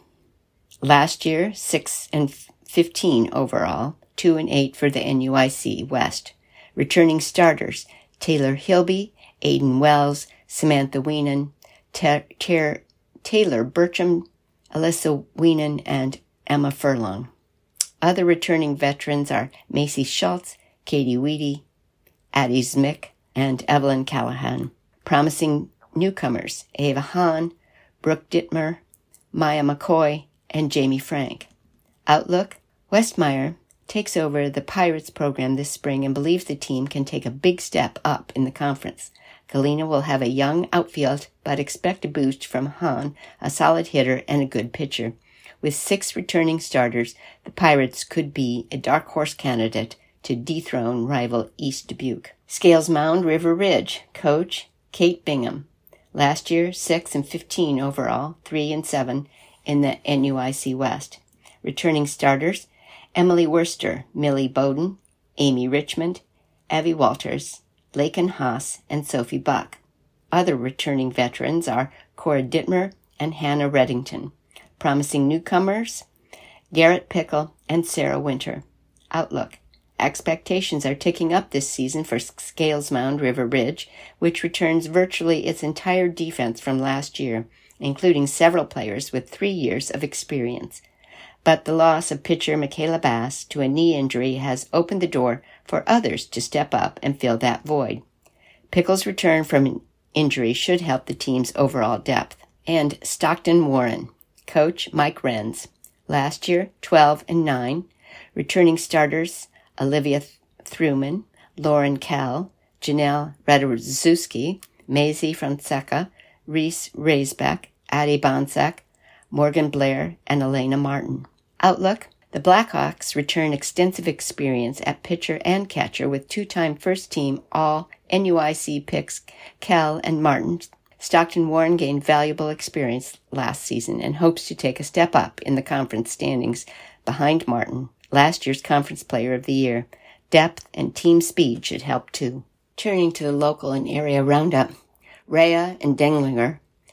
[SPEAKER 1] Last year, six and fifteen overall, two and eight for the N U I C West. Returning starters, Taylor Hilby, Aiden Wells, Samantha Weenan, Ter- Ter- Taylor Burcham, Alyssa Weenan, and Emma Furlong. Other returning veterans are Macy Schultz, Katie Weedy, Addie Zmick, and Evelyn Callahan. Promising newcomers, Ava Hahn, Brooke Dittmer, Maya McCoy, and Jamie Frank. Outlook, Westmeyer takes over the Pirates program this spring and believes the team can take a big step up in the conference. Galena will have a young outfield, but expect a boost from Hahn, a solid hitter and a good pitcher. With six returning starters, the Pirates could be a dark horse candidate to dethrone rival East Dubuque. Scales Mound River Ridge, coach Kate Bingham. Last year, six and fifteen overall, three and seven in the N U I C West. Returning starters, Emily Worcester, Millie Bowden, Amy Richmond, Abby Walters, Laken Haas, and Sophie Buck. Other returning veterans are Cora Dittmer and Hannah Reddington. Promising newcomers, Garrett Pickle and Sarah Winter. Outlook, expectations are ticking up this season for Scales Mound River Ridge, which returns virtually its entire defense from last year, including several players with three years of experience. But the loss of pitcher Michaela Bass to a knee injury has opened the door for others to step up and fill that void. Pickle's return from an injury should help the team's overall depth. And Stockton Warren, coach Mike Renz. Last year, twelve and nine. Returning starters, Olivia Thruman, Lauren Kell, Janelle Radoszewski, Maisie Fonseca, Reese Raisbeck, Addie Bonsack, Morgan Blair, and Elena Martin. Outlook, the Blackhawks return extensive experience at pitcher and catcher with two-time first-team All-N U I C picks Kell and Martin. Stockton Warren gained valuable experience last season and hopes to take a step up in the conference standings behind Martin, last year's Conference Player of the Year. Depth and team speed should help too. Turning to the local and area roundup, Rhea and Denglinger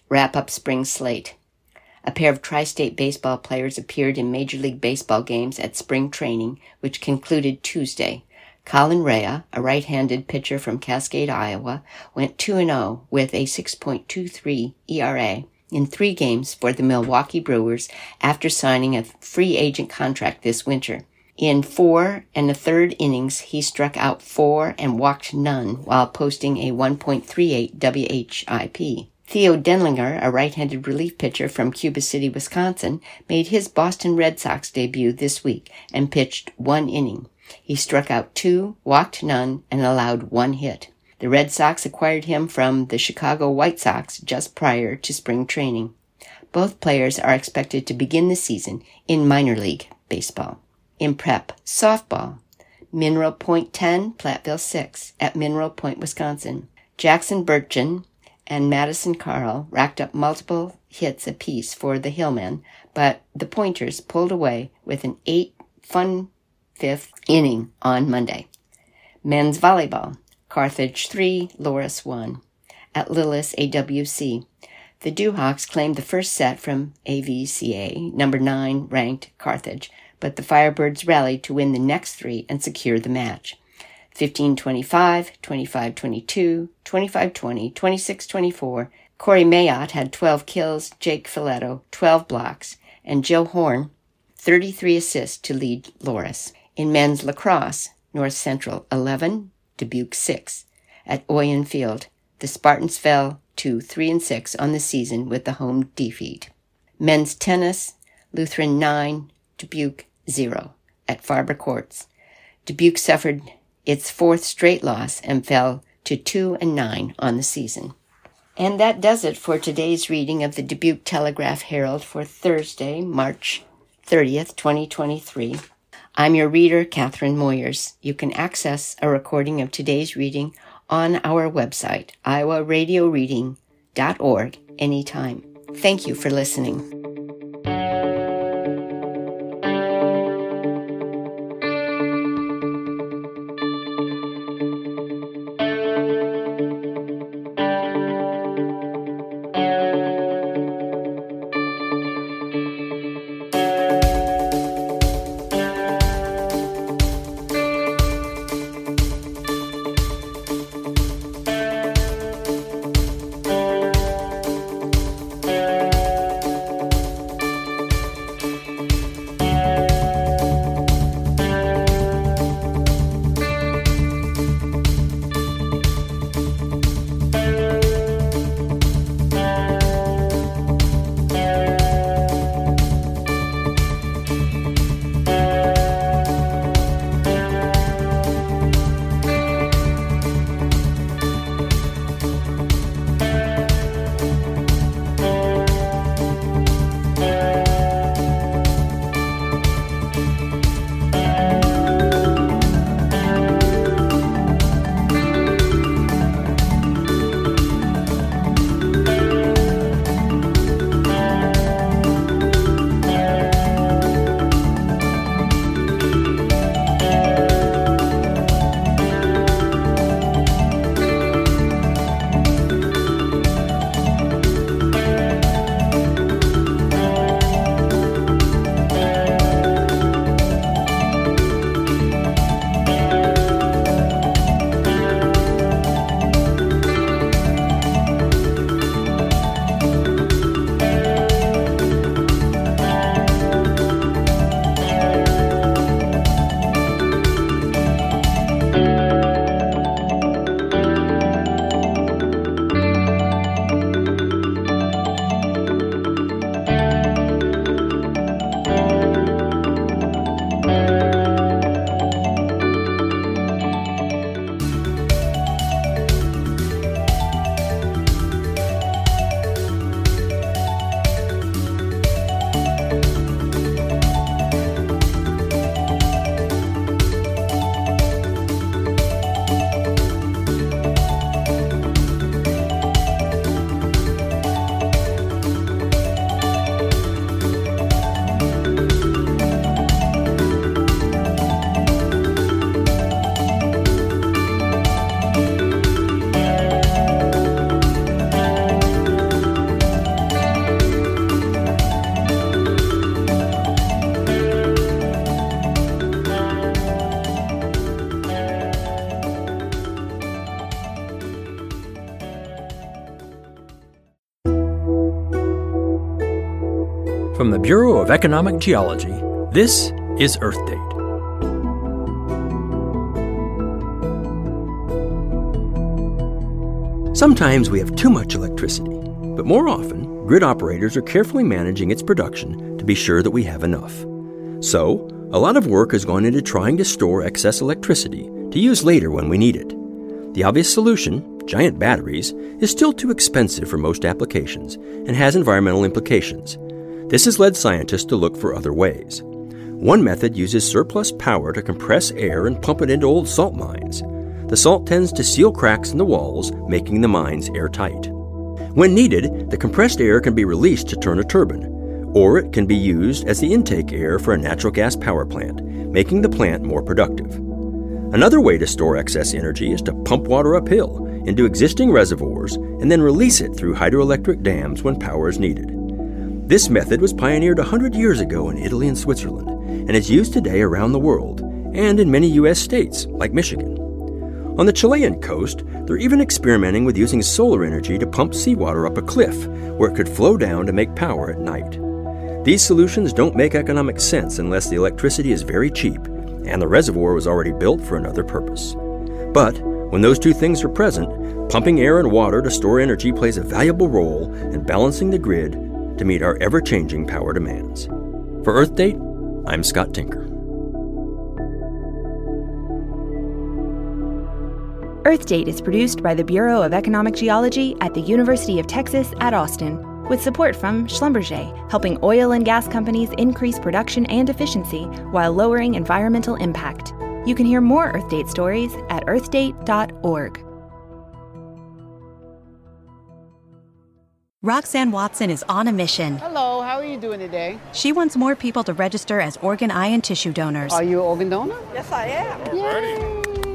[SPEAKER 1] wrap up spring slate. A pair of tri-state baseball players appeared in Major League Baseball games at spring training, which concluded Tuesday. Colin Rea, a right-handed pitcher from Cascade, Iowa, went two and oh with a six point two three E R A in three games for the Milwaukee Brewers after signing a free agent contract this winter. In four and a third innings, he struck out four and walked none while posting a one point three eight W H I P. Theo Denlinger, a right-handed relief pitcher from Cuba City, Wisconsin, made his Boston Red Sox debut this week and pitched one inning. He struck out two, walked none, and allowed one hit. The Red Sox acquired him from the Chicago White Sox just prior to spring training. Both players are expected to begin the season in minor league baseball. In prep softball, Mineral Point ten, Platteville six at Mineral Point, Wisconsin. Jackson Burchin and Madison Carl racked up multiple hits apiece for the Hillmen, but the Pointers pulled away with an eight-fun fifth inning on Monday. Men's volleyball, Carthage three, Loras one. At Lillis A W C, the Dewhawks claimed the first set from A V C A, number nine ranked Carthage, but the Firebirds rallied to win the next three and secure the match. fifteen twenty-five, twenty-five twenty-two, twenty-five twenty, twenty-six twenty-four. Corey Mayotte had twelve kills, Jake Filetto twelve blocks, and Joe Horn thirty-three assists to lead Loras. In men's lacrosse, North Central eleven, Dubuque six. At Oyen Field, the Spartans fell to three and six on the season with the home defeat. Men's tennis, Lutheran nine, Dubuque zero. At Farber Courts, Dubuque suffered its fourth straight loss and fell to two and nine on the season. And that does it for today's reading of the Dubuque Telegraph-Herald for Thursday, March thirtieth, twenty twenty-three. I'm your reader, Catherine Moyers. You can access a recording of today's reading on our website, iowa radio reading dot org, anytime. Thank you for listening.
[SPEAKER 2] From the Bureau of Economic Geology, this is Earth Date. Sometimes we have too much electricity, but more often, grid operators are carefully managing its production to be sure that we have enough. So, a lot of work has gone into trying to store excess electricity to use later when we need it. The obvious solution, giant batteries, is still too expensive for most applications and has environmental implications. This has led scientists to look for other ways. One method uses surplus power to compress air and pump it into old salt mines. The salt tends to seal cracks in the walls, making the mines airtight. When needed, the compressed air can be released to turn a turbine, or it can be used as the intake air for a natural gas power plant, making the plant more productive. Another way to store excess energy is to pump water uphill into existing reservoirs and then release it through hydroelectric dams when power is needed. This method was pioneered one hundred years ago in Italy and Switzerland, and is used today around the world, and in many U S states, like Michigan. On the Chilean coast, they're even experimenting with using solar energy to pump seawater up a cliff, where it could flow down to make power at night. These solutions don't make economic sense unless the electricity is very cheap, and the reservoir was already built for another purpose. But when those two things are present, pumping air and water to store energy plays a valuable role in balancing the grid to meet our ever-changing power demands. For Earth Date, I'm Scott Tinker.
[SPEAKER 3] Earth Date is produced by the Bureau of Economic Geology at the University of Texas at Austin, with support from Schlumberger, helping oil and gas companies increase production and efficiency while lowering environmental impact. You can hear more Earth Date stories at earth date dot org.
[SPEAKER 4] Roxanne Watson is on a mission.
[SPEAKER 5] Hello, how are you doing today?
[SPEAKER 4] She wants more people to register as organ, eye, and tissue donors.
[SPEAKER 5] Are you an organ donor?
[SPEAKER 6] Yes, I am.
[SPEAKER 5] Yay.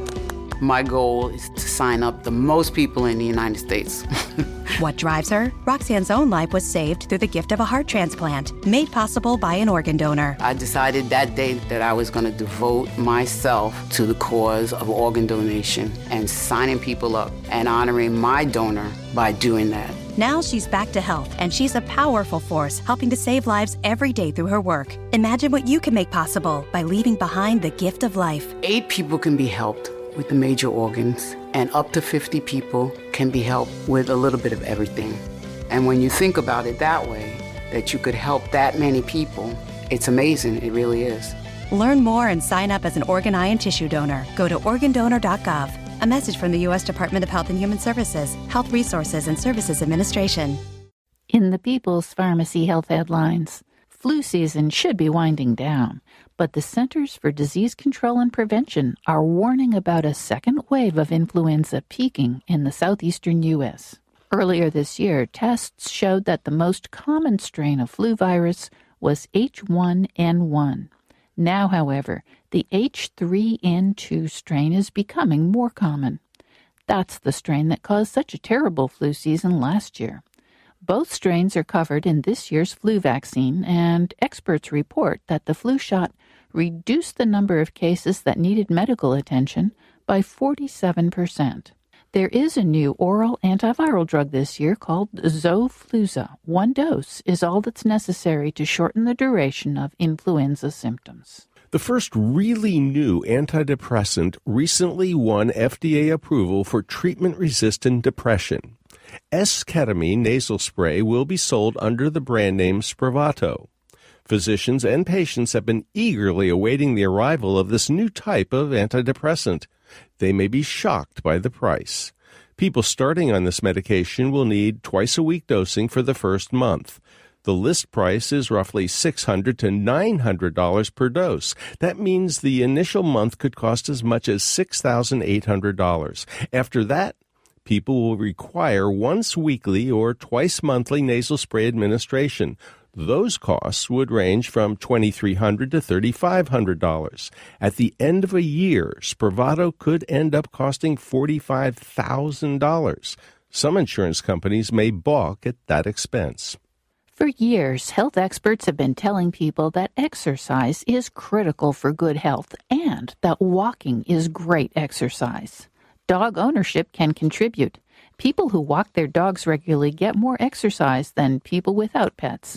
[SPEAKER 5] My goal is to sign up the most people in the United States.
[SPEAKER 4] What drives her? Roxanne's own life was saved through the gift of a heart transplant, made possible by an organ donor.
[SPEAKER 5] I decided that day that I was going to devote myself to the cause of organ donation and signing people up and honoring my donor by doing that.
[SPEAKER 4] Now she's back to health, and she's a powerful force helping to save lives every day through her work. Imagine what you can make possible by leaving behind the gift of life.
[SPEAKER 5] Eight people can be helped with the major organs, and up to fifty people can be helped with a little bit of everything. And when you think about it that way, that you could help that many people, it's amazing, it really is.
[SPEAKER 4] Learn more and sign up as an organ, eye, and tissue donor. Go to organ donor dot gov. A message from the U S Department of Health and Human Services, Health Resources and Services Administration.
[SPEAKER 7] In the People's Pharmacy Health headlines, flu season should be winding down, but the Centers for Disease Control and Prevention are warning about a second wave of influenza peaking in the southeastern U S. Earlier this year, tests showed that the most common strain of flu virus was H one N one. Now, however, the H three N two strain is becoming more common. That's the strain that caused such a terrible flu season last year. Both strains are covered in this year's flu vaccine, and experts report that the flu shot reduced the number of cases that needed medical attention by forty-seven percent. There is a new oral antiviral drug this year called Xofluza. One dose is all that's necessary to shorten the duration of influenza symptoms.
[SPEAKER 8] The first really new antidepressant recently won F D A approval for treatment-resistant depression. S-ketamine nasal spray will be sold under the brand name Spravato. Physicians and patients have been eagerly awaiting the arrival of this new type of antidepressant. They may be shocked by the price. People starting on this medication will need twice-a-week dosing for the first month. The list price is roughly six hundred to nine hundred dollars per dose. That means the initial month could cost as much as six thousand eight hundred dollars. After that, people will require once weekly or twice monthly nasal spray administration. Those costs would range from twenty-three hundred dollars to thirty-five hundred dollars. At the end of a year, Spravato could end up costing forty-five thousand dollars. Some insurance companies may balk at that expense.
[SPEAKER 7] For years, health experts have been telling people that exercise is critical for good health and that walking is great exercise. Dog ownership can contribute. People who walk their dogs regularly get more exercise than people without pets.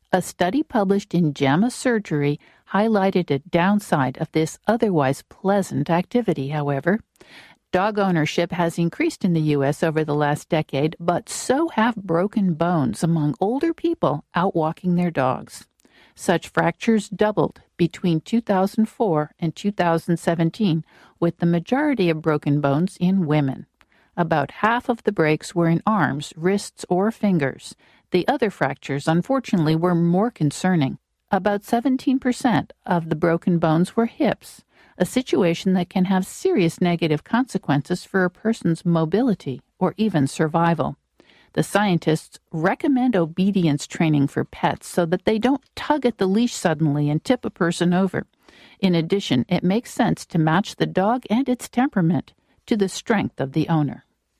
[SPEAKER 7] A study published in JAMA Surgery highlighted a downside of this otherwise pleasant activity, however. Dog ownership has increased in the U S over the last decade, but so have broken bones among older people out walking their dogs. Such fractures doubled between two thousand four and two thousand seventeen, with the majority of broken bones in women. About half of the breaks were in arms, wrists, or fingers. The other fractures, unfortunately, were more concerning. About seventeen percent of the broken bones were hips, a situation that can have serious negative consequences for a person's mobility or even survival. The scientists recommend obedience training for pets so that they don't tug at the leash suddenly and tip a person over. In addition, it makes sense to match the dog and its temperament to the strength of the owner.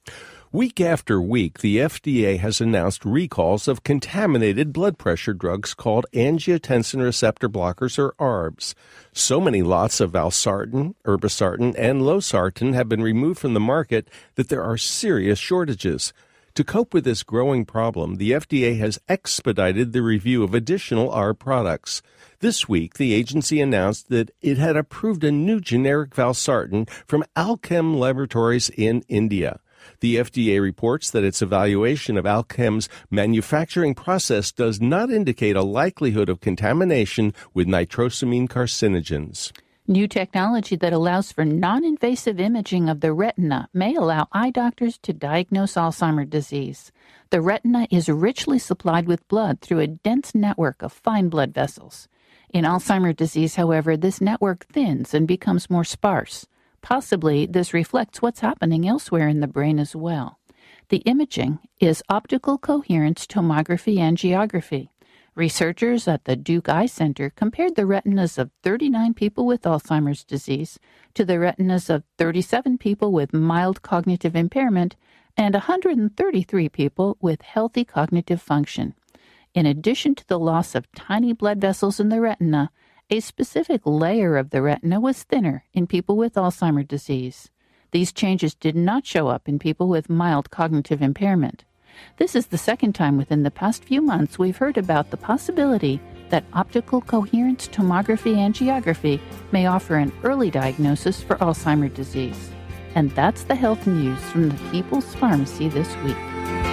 [SPEAKER 8] Week after week, the F D A has announced recalls of contaminated blood pressure drugs called angiotensin receptor blockers, or A R Bs. So many lots of valsartan, irbesartan, and losartan have been removed from the market that there are serious shortages. To cope with this growing problem, the F D A has expedited the review of additional A R B products. This week, the agency announced that it had approved a new generic valsartan from Alkem Laboratories in India. The F D A reports that its evaluation of Alkem's manufacturing process does not indicate a likelihood of contamination with nitrosamine carcinogens.
[SPEAKER 7] New technology that allows for non-invasive imaging of the retina may allow eye doctors to diagnose Alzheimer's disease. The retina is richly supplied with blood through a dense network of fine blood vessels. In Alzheimer's disease, however, this network thins and becomes more sparse. Possibly, this reflects what's happening elsewhere in the brain as well. The imaging is optical coherence tomography angiography. Researchers at the Duke Eye Center compared the retinas of thirty-nine people with Alzheimer's disease to the retinas of thirty-seven people with mild cognitive impairment and one hundred thirty-three people with healthy cognitive function. In addition to the loss of tiny blood vessels in the retina, a specific layer of the retina was thinner in people with Alzheimer's disease. These changes did not show up in people with mild cognitive impairment. This is the second time within the past few months we've heard about the possibility that optical coherence tomography angiography may offer an early diagnosis for Alzheimer's disease. And that's the health news from the People's Pharmacy this week.